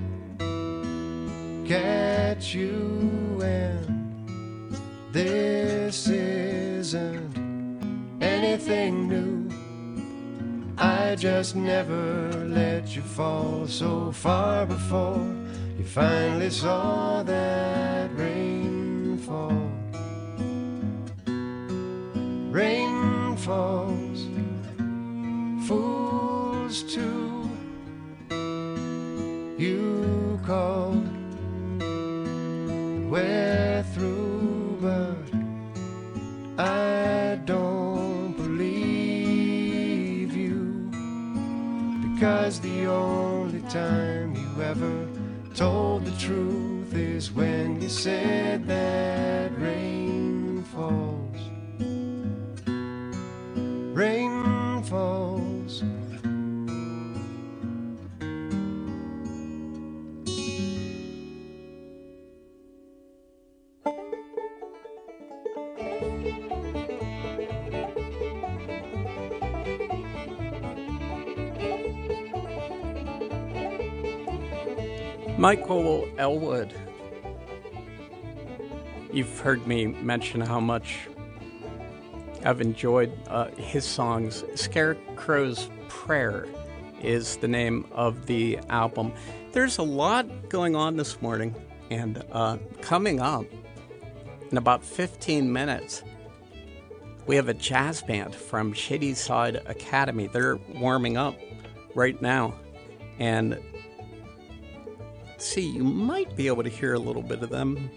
catch you, and this isn't anything new. I just never let you fall so far before you finally saw that rain fall. Rain falls, fools too. You called, we're through, but I don't believe you, because the only time you ever told the truth is when you said that rain falls. Rain falls. Michael Elwood. You've heard me mention how much I've enjoyed uh, his songs. Scarecrow's Prayer is the name of the album. There's a lot going on this morning, and uh, coming up in about fifteen minutes, we have a jazz band from Shadyside Academy. They're warming up right now, and see, you might be able to hear a little bit of them.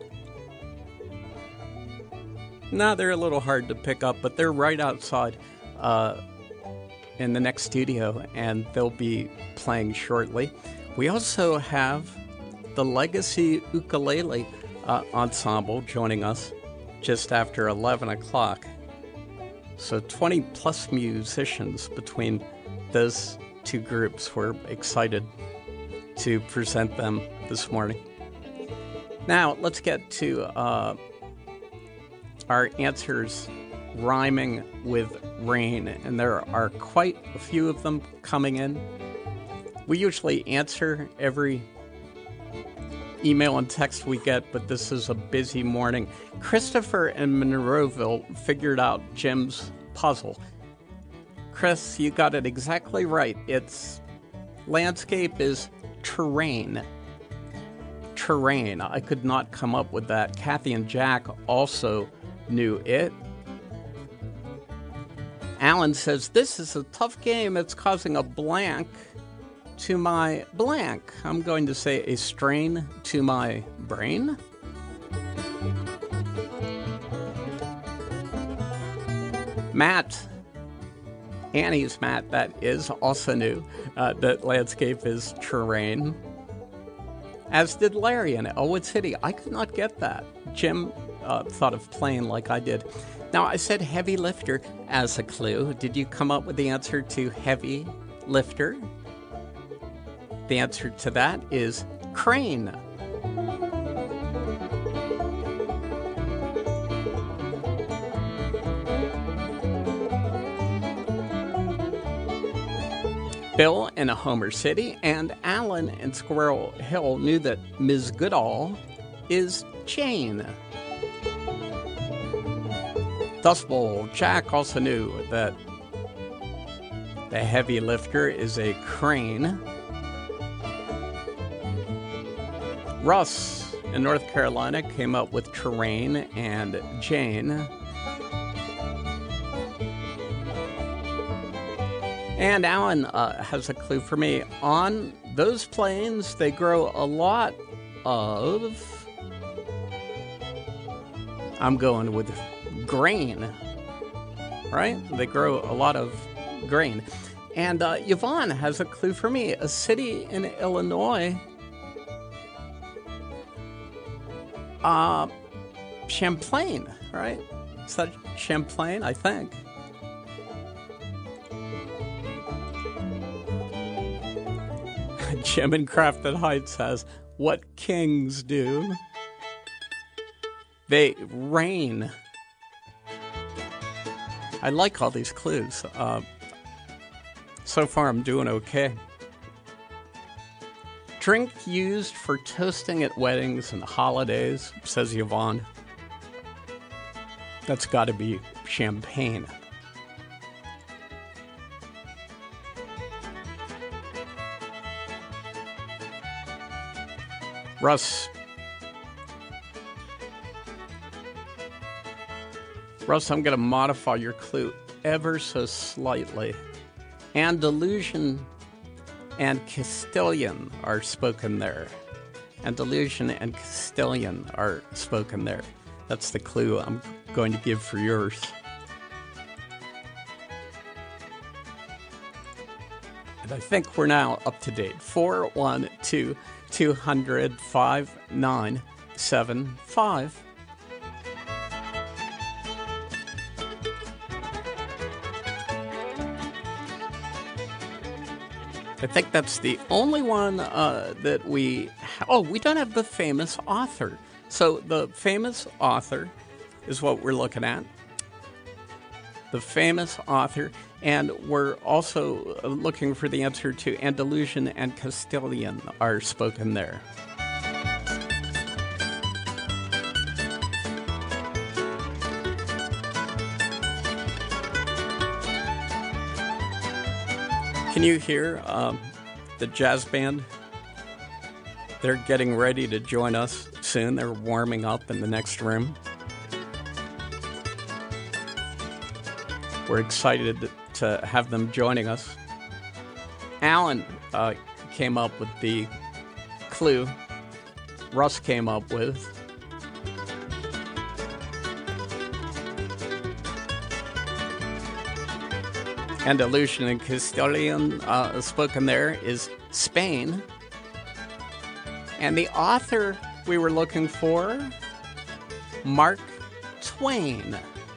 No, they're a little hard to pick up, but they're right outside uh, in the next studio, and they'll be playing shortly. We also have the Legacy Ukulele uh, Ensemble joining us just after eleven o'clock. So twenty plus musicians between those two groups. We're excited to present them this morning. Now, let's get to uh, our answers rhyming with rain, and there are quite a few of them coming in. We usually answer every email and text we get, but this is a busy morning. Christopher in Monroeville figured out Jim's puzzle. Chris, you got it exactly right. It's landscape is terrain. Terrain. I could not come up with that. Kathy and Jack also knew it. Alan says, this is a tough game. It's causing a blank to my blank. I'm going to say a strain to my brain. Matt, Annie's Matt, that is also new, uh, that landscape is terrain. As did Larry in Elwood City. I could not get that. Jim uh, thought of plain like I did. Now, I said heavy lifter as a clue. Did you come up with the answer to heavy lifter? The answer to that is crane. Bill in a Homer City and Alan in Squirrel Hill knew that Miz Goodall is Jane. Dust Bowl Jack also knew that the heavy lifter is a crane. Russ in North Carolina came up with terrain and Jane. And Alan uh, has a clue for me. On those plains, they grow a lot of... I'm going with grain, right? They grow a lot of grain. And uh, Yvonne has a clue for me. A city in Illinois... Uh, Champlain, right? Is that Champlain, I think? Jim in Crafted Heights says, what kings do? They reign. I like all these clues. Uh, so far, I'm doing okay. Drink used for toasting at weddings and holidays, says Yvonne. That's got to be champagne. Russ. Russ, I'm going to modify your clue ever so slightly. Andalusian and Castilian are spoken there. Andalusian and Castilian are spoken there. That's the clue I'm going to give for yours. And I think we're now up to date. four one two, two hundred, five nine seven five. I think that's the only one uh, that we... Ha- oh, we don't have the famous author. So the famous author is what we're looking at. The famous author. And we're also looking for the answer to Andalusian and Castilian are spoken there. Can you hear um, the jazz band? They're getting ready to join us soon. They're warming up in the next room. We're excited to have them joining us. Alan uh, came up with the clue. Russ came up with. Andalusian and Castilian uh, spoken there is Spain. And the author we were looking for, Mark Twain.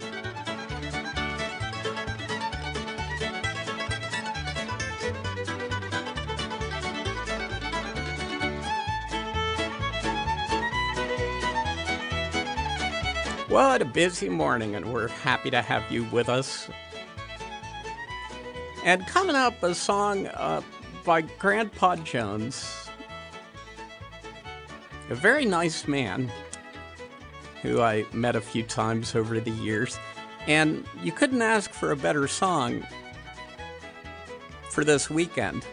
What a busy morning, and we're happy to have you with us. And coming up, a song uh, by Grandpa Jones, a very nice man who I met a few times over the years. And you couldn't ask for a better song for this weekend.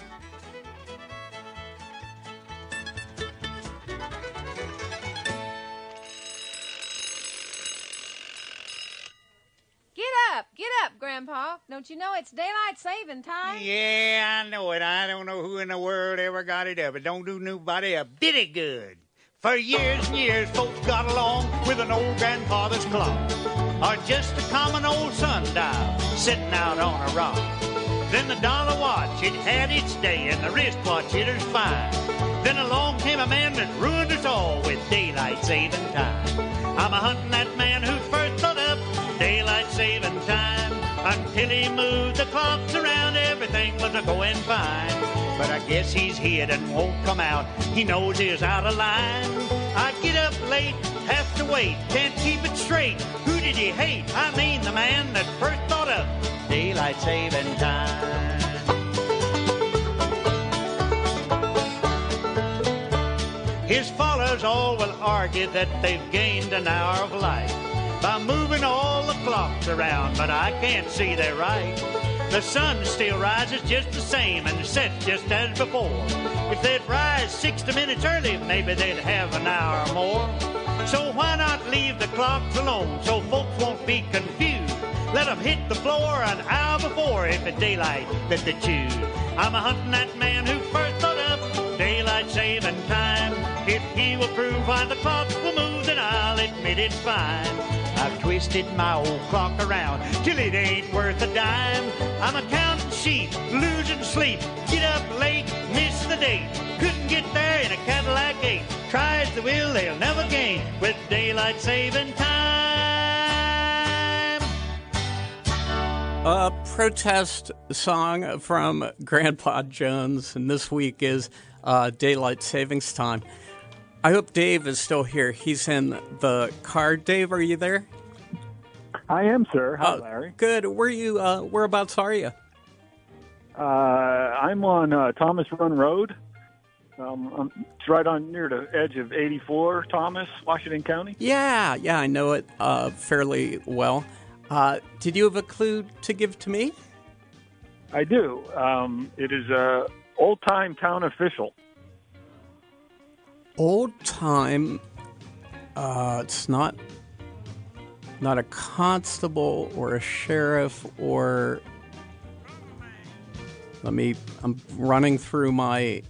Grandpa, don't you know it's daylight saving time? Yeah, I know it. I don't know who in the world ever got it up. It don't do nobody a bit of good. For years and years, folks got along with an old grandfather's clock, or just a common old sundial sitting out on a rock. Then the dollar watch, it had its day, and the wristwatch, it was fine. Then along came a man that ruined us all with daylight saving time. I'm a hunting that man who first thought up daylight saving time. Until he moved the clocks around, everything was a-going fine. But I guess he's hid and won't come out. He knows he's out of line. I get up late, have to wait, can't keep it straight. Who did he hate? I mean the man that first thought up daylight saving time. His followers all will argue that they've gained an hour of life by moving all the clocks around, but I can't see they're right. The sun still rises just the same and sets just as before. If they'd rise sixty minutes early, maybe they'd have an hour more. So why not leave the clocks alone so folks won't be confused? Let them hit the floor an hour before if it's daylight that they choose. I'm a hunting that man who first thought up daylight saving time. If he will prove why the clocks will move, then I'll admit it's fine. I've twisted my old clock around till it ain't worth a dime. I'm a counting sheep, losing sleep, get up late, miss the date. Couldn't get there in a Cadillac eight. Try as they will, they'll never gain with daylight saving time. A protest song from Grandpa Jones, and this week is uh, daylight savings time. I hope Dave is still here. He's in the car. Dave, are you there? I am, sir. Hi, uh, Larry. Good. Where you? Uh, whereabouts are you? Uh, I'm on uh, Thomas Run Road. Um, I'm, it's right on near the edge of eighty-four, Thomas, Washington County. Yeah, yeah, I know it uh, fairly well. Uh, did you have a clue to give to me? I do. Um, it is a old-time town official. Old time, uh, it's not not a constable or a sheriff or, let me, I'm running through my,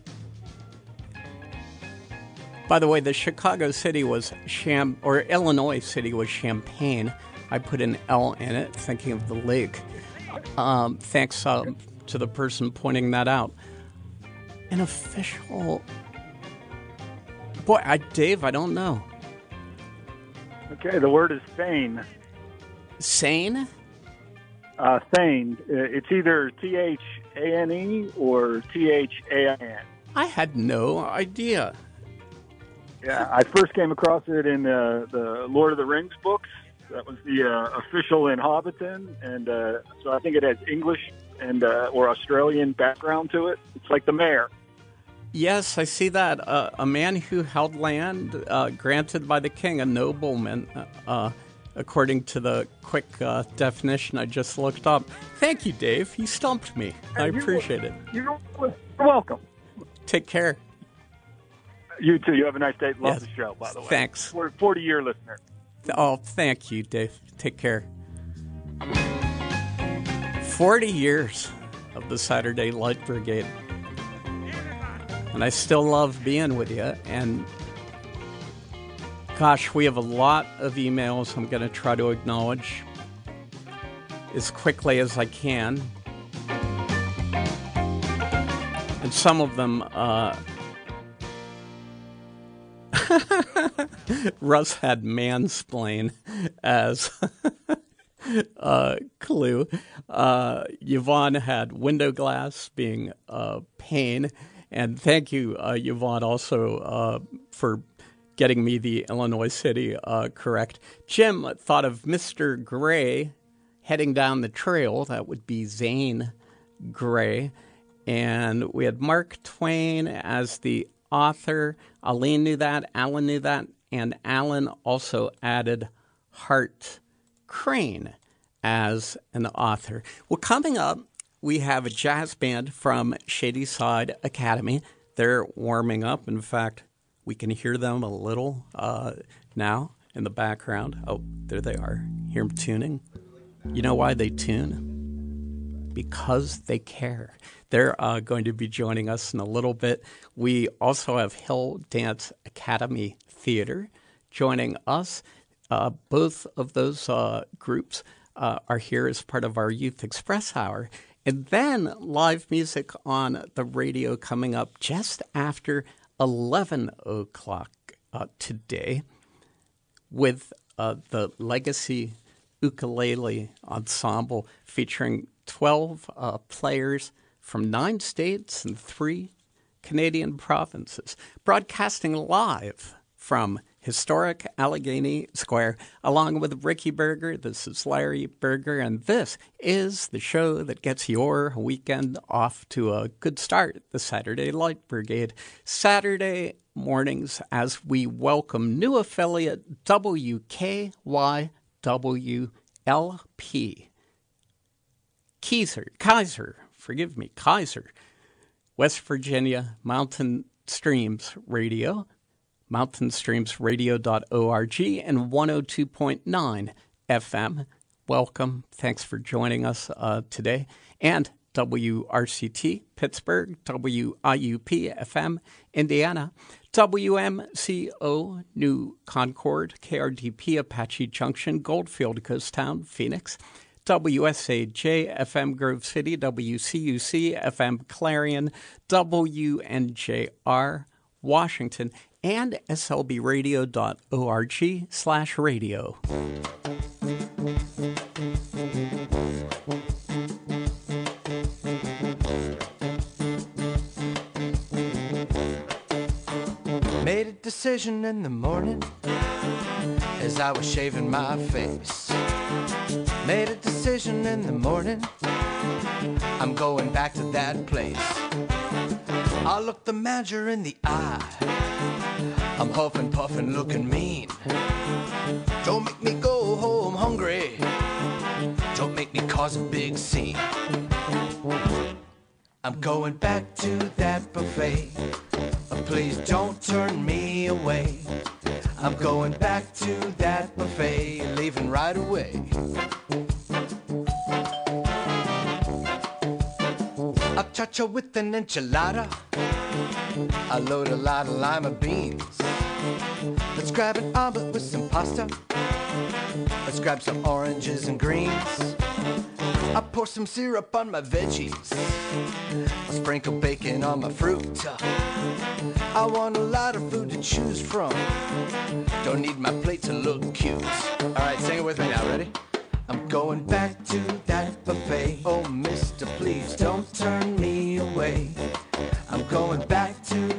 by the way, the Chicago city was Cham, or Illinois city was Champaign. I put an L in it, thinking of the lake. Um, thanks uh, to the person pointing that out. An official... Boy, I, Dave, I don't know. Okay, the word is sane. Sane? Uh, sane. It's either T H A N E or T H A I N. I had no idea. Yeah, I first came across it in uh, the Lord of the Rings books. That was the uh, official in Hobbiton, and uh, so I think it has English and uh, or Australian background to it. It's like the mayor. Yes, I see that. Uh, a man who held land uh, granted by the king, a nobleman, uh, according to the quick uh, definition I just looked up. Thank you, Dave. You stumped me. I appreciate it. You're welcome. Take care. You too. You have a nice day. Love Yes. the show, by the way. Thanks. forty-year listener. Oh, thank you, Dave. Take care. forty years of the Saturday Light Brigade. And I still love being with you. And gosh, we have a lot of emails I'm going to try to acknowledge. as quickly as I can. And some of them, uh, Russ had mansplain as uh, clue. Uh, Yvonne had window glass being uh, pane. And thank you, uh, Yvonne, also uh, for getting me the Illinois City uh, correct. Jim thought of Mister Gray heading down the trail. That would be Zane Grey. And we had Mark Twain as the author. Aline knew that. Alan knew that. And Alan also added Hart Crane as an author. Well, coming up, we have a jazz band from Shady Side Academy. They're warming up. In fact, we can hear them a little uh, now in the background. Oh, there they are. Hear them tuning. You know why they tune? Because they care. They're uh, going to be joining us in a little bit. We also have Hill Dance Academy Theater joining us. Uh, both of those uh, groups uh, are here as part of our Youth Express Hour. And then live music on the radio coming up just after eleven o'clock uh, today with uh, the Legacy Ukulele Ensemble featuring twelve uh, players from nine states and three Canadian provinces, broadcasting live from historic Allegheny Square, along with Ricky Berger. This is Larry Berger, and this is the show that gets your weekend off to a good start, the Saturday Light Brigade. Saturday mornings as we welcome new affiliate W K Y W L P. Kaiser, Kaiser, forgive me, Kaiser, West Virginia Mountain Streams Radio, mountain streams radio dot org, and one oh two point nine F M. Welcome. Thanks for joining us uh, today. And W R C T, Pittsburgh, W I U P F M, Indiana, W M C O, New Concord, K R D P, Apache Junction, Goldfield, Ghostown, Phoenix, W S A J F M, Grove City, W C U C F M, Clarion, W N J R, Washington, and S L B radio dot org slash radio. Made a decision in the morning as I was shaving my face. Made a decision in the morning, I'm going back to that place. I looked the manager in the eye, I'm huffing, puffing, looking mean. Don't make me go home hungry, don't make me cause a big scene. I'm going back to that buffet, please don't turn me away. I'm going back to that buffet, leaving right away. A cha-cha with an enchilada, I load a lot of lima beans. Let's grab an omelet with some pasta, let's grab some oranges and greens. I pour some syrup on my veggies, I sprinkle bacon on my fruit. I want a lot of food to choose from, don't need my plate to look cute. Alright, sing it with me now, ready? I'm going back to that buffet, oh mister, please don't turn me away. I'm going back to